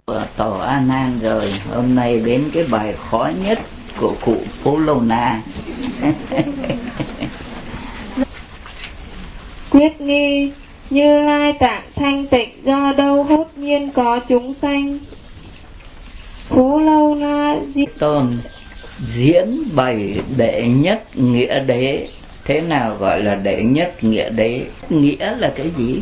Tổ A Nan rồi, hôm nay đến cái bài khó nhất của cụ Phú Lâu Na. Quyết nghi, Như Lai Tạng thanh tịnh do đâu hốt nhiên có chúng sanh. Phú Lâu Na Tôn diễn bày đệ nhất nghĩa đế. Thế nào gọi là đệ nhất nghĩa đế? Nghĩa là cái gì?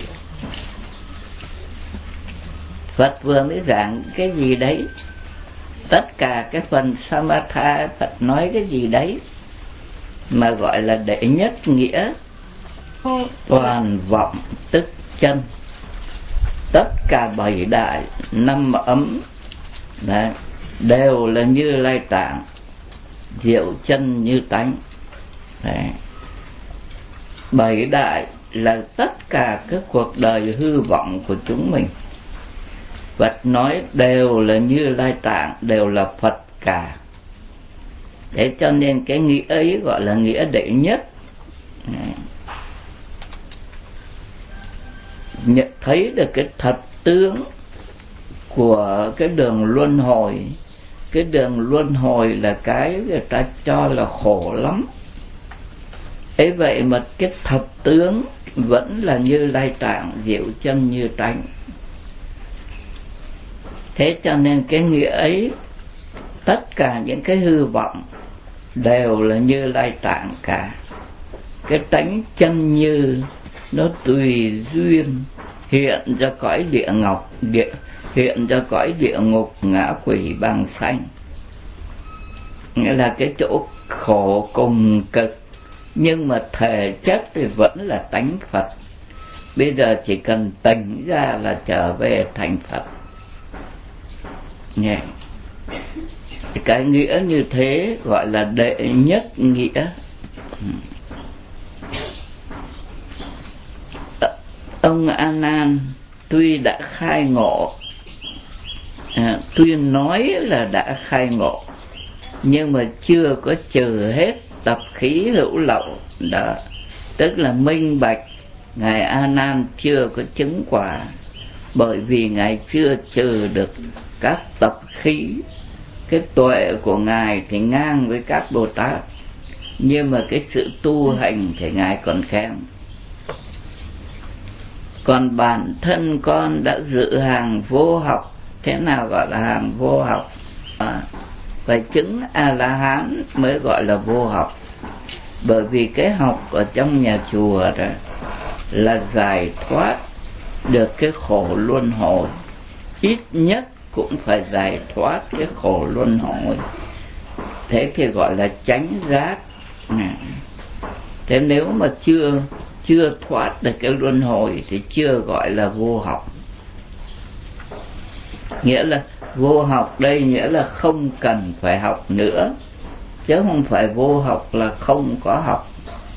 Phật vừa mới giảng cái gì đấy? Tất cả cái phần Samatha Phật nói cái gì đấy mà gọi là đệ nhất nghĩa? Toàn vọng tức chân. Tất cả bảy đại năm ấm đấy, đều là Như Lai Tạng, diệu chân như tánh đấy. Bảy đại là tất cả các cuộc đời hư vọng của chúng mình. Phật nói đều là Như Lai Tạng, đều là Phật cả. Thế cho nên cái nghĩa ấy gọi là nghĩa đệ nhất. Nhận thấy được cái thật tướng của cái đường luân hồi. Cái đường luân hồi là cái người ta cho là khổ lắm. Ấy vậy mà cái thật tướng vẫn là Như Lai Tạng, diệu chân như tánh. Thế cho nên cái nghĩa ấy, tất cả những cái hư vọng đều là Như Lai Tạng cả. Cái tánh chân như nó tùy duyên hiện ra cõi hiện ra cõi địa ngục, ngã quỷ, bàng sanh. Nghĩa là cái chỗ khổ cùng cực, nhưng mà thể chất thì vẫn là tánh Phật. Bây giờ chỉ cần tỉnh ra là trở về thành Phật. Nghe. Cái nghĩa như thế gọi là đệ nhất nghĩa. Ông A Nan tuy đã khai ngộ, tuy nói là đã khai ngộ, nhưng mà chưa có trừ hết tập khí hữu lậu đó. Tức là minh bạch, ngài A Nan chưa có chứng quả, bởi vì ngài chưa trừ được các tập khí. Cái tuệ của ngài thì ngang với các Bồ Tát, nhưng mà cái sự tu hành thì ngài còn kém. Còn bản thân con đã giữ hàng vô học. Thế nào gọi là hàng vô học? Phải chứng A-la-hán mới gọi là vô học. Bởi vì cái học ở trong nhà chùa đó là giải thoát được cái khổ luân hồi. Ít nhất cũng phải giải thoát cái khổ luân hồi. Thế thì gọi là chánh giác. Thế nếu mà chưa thoát được cái luân hồi thì chưa gọi là vô học. Nghĩa là vô học đây nghĩa là không cần phải học nữa, chứ không phải vô học là không có học,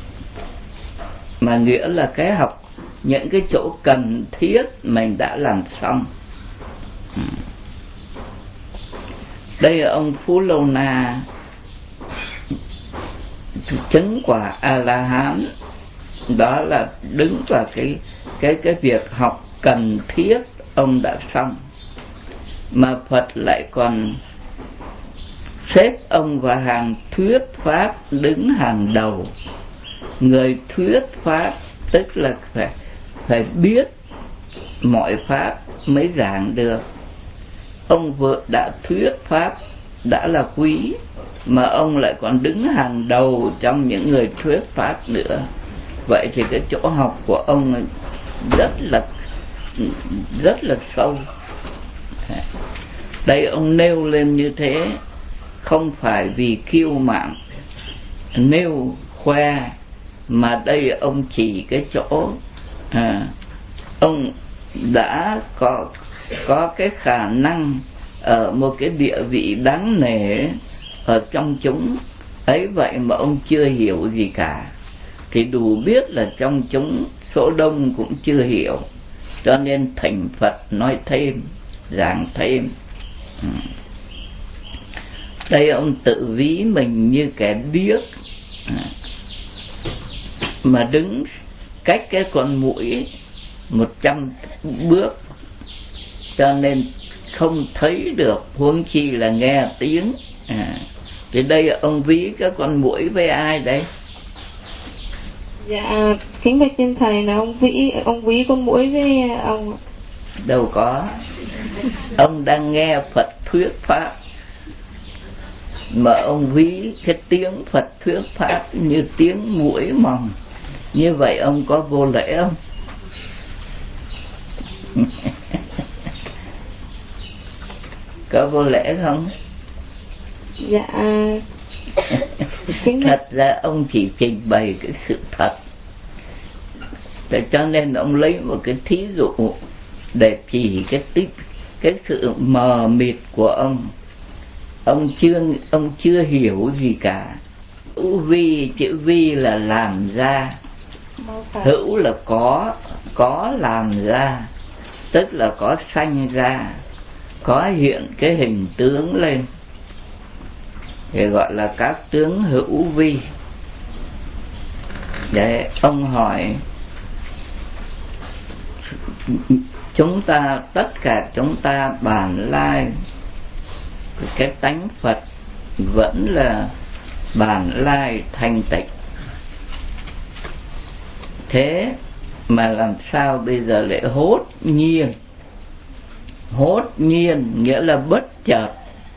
mà nghĩa là cái học những cái chỗ cần thiết mình đã làm xong. Đây là ông Phú Lâu Na chứng quả A-la-hán, đó là đứng vào cái việc học cần thiết ông đã xong. Mà Phật lại còn xếp ông vào hàng thuyết pháp đứng hàng đầu. Người thuyết pháp tức là phải biết mọi pháp mới giảng được. Ông vừa đã thuyết pháp đã là quý, mà ông lại còn đứng hàng đầu trong những người thuyết pháp nữa. Vậy thì cái chỗ học của ông rất là sâu. Đây ông nêu lên như thế không phải vì kiêu mạn nêu khoe, mà đây ông chỉ cái chỗ ông đã có cái khả năng ở một cái địa vị đáng nể ở trong chúng ấy. Vậy mà ông chưa hiểu gì cả, thì đủ biết là trong chúng số đông cũng chưa hiểu, cho nên thành Phật nói thêm, giảng thêm. Đây ông tự ví mình như kẻ điếc mà đứng cách cái con muỗi 100 bước, cho nên không thấy được, huống chi là nghe tiếng. Thì đây ông ví cái con muỗi với ai đấy? Dạ kính bạch trên thầy, là ông ví con muỗi với ông. Đâu có, ông đang nghe Phật thuyết pháp mà ông ví cái tiếng Phật thuyết pháp như tiếng muỗi mòng, như vậy ông có vô lễ không? Có vô lễ không? Dạ thật ra ông chỉ trình bày cái sự thật, để cho nên ông lấy một cái thí dụ để chỉ cái sự mờ mịt của ông. Ông chưa hiểu gì cả. Vi, chữ vi là làm ra, hữu là có làm ra, tức là có sanh ra, có hiện cái hình tướng lên, thì gọi là các tướng hữu vi. Để ông hỏi chúng ta, tất cả chúng ta bản lai cái tánh Phật vẫn là bản lai thanh tịnh, thế mà làm sao bây giờ lại hốt nhiên nghĩa là bất chợt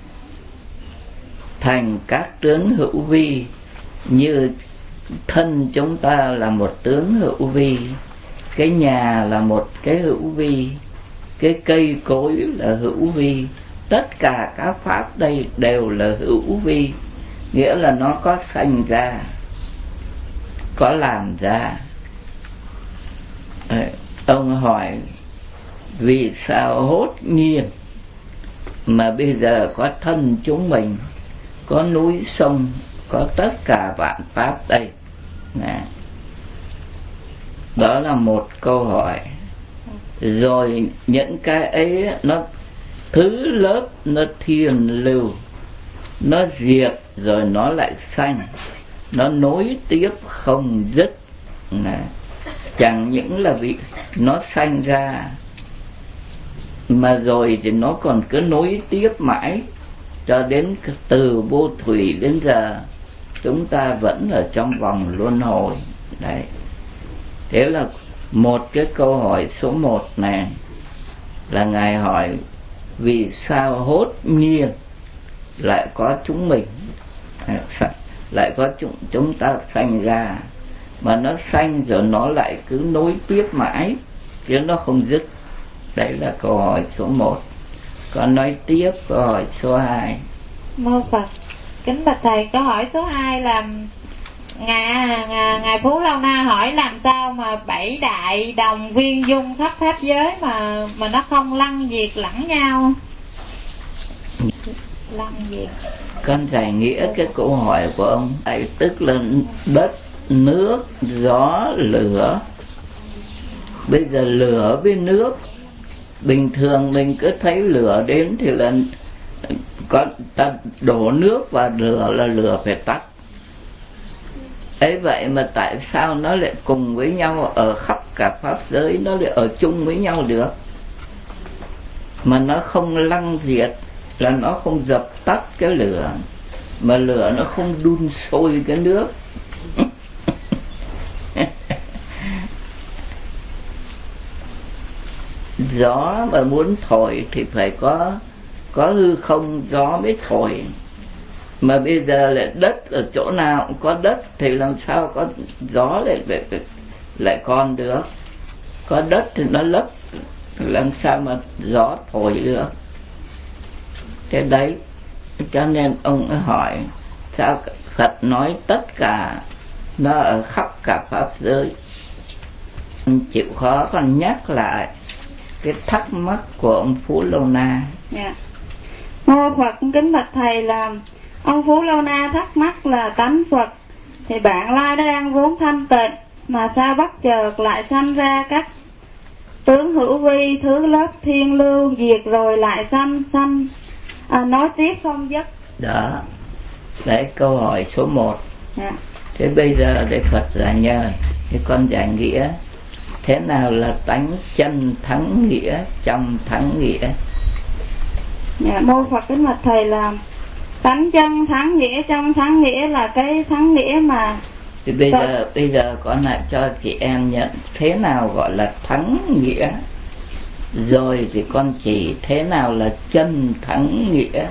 thành các tướng hữu vi, như thân chúng ta là một tướng hữu vi, cái nhà là một cái hữu vi, cái cây cối là hữu vi, tất cả các pháp đây đều là hữu vi, nghĩa là nó có sanh ra, có làm ra. Ông hỏi vì sao hốt nhiên mà bây giờ có thân chúng mình, có núi sông, có tất cả vạn pháp đây. Đó là một câu hỏi. Rồi những cái ấy nó thứ lớp, nó thiền lưu, nó diệt rồi nó lại sanh, nó nối tiếp không dứt. Chẳng những là vì nó sanh ra mà rồi thì nó còn cứ nối tiếp mãi cho đến từ vô thủy đến giờ chúng ta vẫn ở trong vòng luân hồi đấy. Thế là một cái câu hỏi số 1 này là Ngài hỏi vì sao hốt nhiên lại có chúng mình, lại có chúng ta sanh ra, mà nó sanh rồi nó lại cứ nối tiếp mãi chứ nó không dứt. Đấy là câu hỏi số 1. Còn nói tiếp câu hỏi số 2. Mô Phật. Kính bạch thầy, câu hỏi số 2 là Ngài Phú Lâu Na hỏi làm sao mà 7 đại đồng viên dung khắp pháp giới mà nó không lăng diệt lẫn nhau. Lăng diệt. Con giải nghĩa cái câu hỏi của ông ấy, tức là đất, nước, gió, lửa. Bây giờ lửa với nước, bình thường mình cứ thấy lửa đến thì là ta đổ nước vào lửa là lửa phải tắt. Ấy vậy mà tại sao nó lại cùng với nhau ở khắp cả pháp giới, nó lại ở chung với nhau được, mà nó không lăng diệt, là nó không dập tắt cái lửa, mà lửa nó không đun sôi cái nước. Gió mà muốn thổi thì phải có hư không gió mới thổi, mà bây giờ lại đất ở chỗ nào cũng có đất thì làm sao có gió lại còn được. Có đất thì nó lấp, làm sao mà gió thổi được. Cái đấy cho nên ông hỏi sao Phật nói tất cả nó ở khắp cả pháp giới. Chịu khó còn nhắc lại cái thắc mắc của ông Phú Lâu Na. Dạ. Mô Phật kính bạch thầy, là ông Phú Lâu Na thắc mắc là tánh Phật thì bạn lai đang vốn thanh tịnh, mà sao bất chợt lại sanh ra các tướng hữu vi, thứ lớp thiên lưu, diệt rồi lại sanh nói tiếp không dứt. Đó, đấy câu hỏi số 1. Dạ. Thế bây giờ để Phật giải nhờ thì con giải nghĩa thế nào là tánh chân thắng nghĩa, trong thắng nghĩa. Dạ, mô Phật kính bạch thầy, là tánh chân thắng nghĩa. Trong thắng nghĩa là cái thắng nghĩa mà thì bây giờ con lại cho chị em nhận thế nào gọi là thắng nghĩa, rồi thì con chỉ thế nào là chân thắng nghĩa.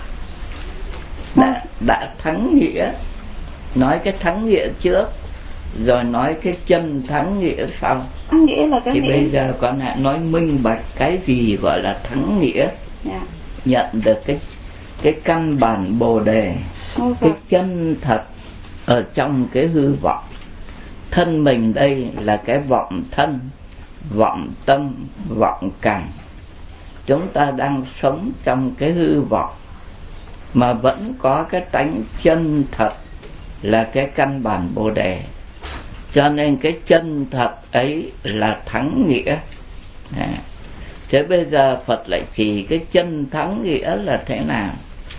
Đã thắng nghĩa, nói cái thắng nghĩa trước rồi nói cái chân thắng nghĩa sau. Thắng nghĩa là cái thì nghĩa. Bây giờ con lại nói minh bạch cái gì gọi là thắng nghĩa. Nhận được cái căn bản Bồ Đề, cái chân thật ở trong cái hư vọng. Thân mình đây là cái vọng thân, vọng tâm, vọng cảnh. Chúng ta đang sống trong cái hư vọng mà vẫn có cái tánh chân thật là cái căn bản Bồ Đề. Cho nên cái chân thật ấy là thắng nghĩa. Thế bây giờ Phật lại chỉ cái chân thắng nghĩa là thế nào?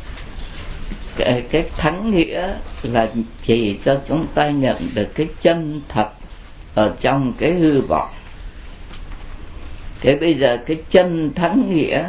Cái thắng nghĩa là chỉ cho chúng ta nhận được cái chân thật ở trong cái hư vọng. Thế bây giờ cái chân thắng nghĩa,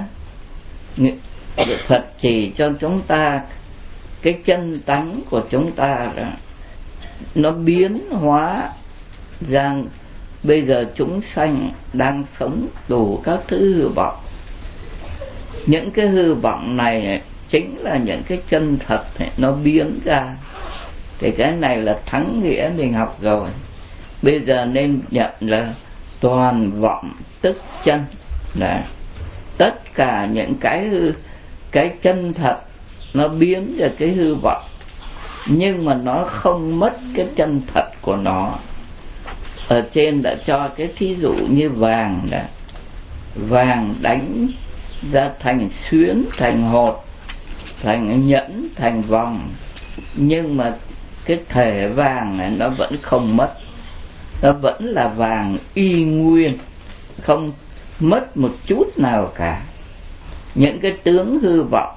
Phật chỉ cho chúng ta cái chân tánh của chúng ta đó, nó biến hóa rằng bây giờ chúng sanh đang sống đủ các thứ hư vọng. Những cái hư vọng này chính là những cái chân thật này, nó biến ra. Thì cái này là thắng nghĩa mình học rồi. Bây giờ nên nhận là toàn vọng tức chân. Đấy. Tất cả những cái chân thật nó biến ra cái hư vọng, nhưng mà nó không mất cái chân thật của nó. Ở trên đã cho cái thí dụ như vàng đó. Vàng đánh ra thành xuyến, thành hột, thành nhẫn, thành vòng, nhưng mà cái thể vàng này nó vẫn không mất. Nó vẫn là vàng y nguyên, không mất một chút nào cả. Những cái tướng hư vọng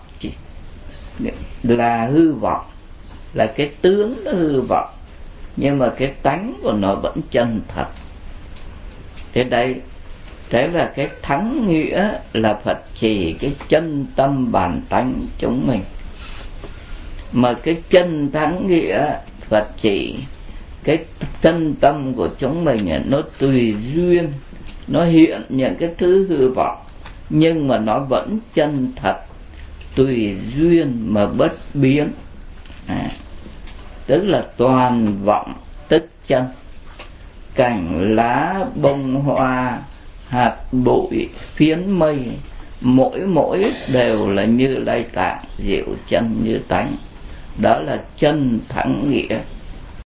là hư vọng, là cái tướng nó hư vọng, nhưng mà cái tánh của nó vẫn chân thật. Thế đây, thế là cái thắng nghĩa là Phật chỉ cái chân tâm bản tánh chúng mình. Mà cái chân thắng nghĩa Phật chỉ cái chân tâm của chúng mình nó tùy duyên, nó hiện những cái thứ hư vọng, nhưng mà nó vẫn chân thật, tùy duyên mà bất biến. Tức là toàn vọng tức chân. Cảnh lá bông hoa, hạt bụi phiến mây, mỗi đều là Như Lai Tạng, diệu chân như tánh. Đó là chân thắng nghĩa.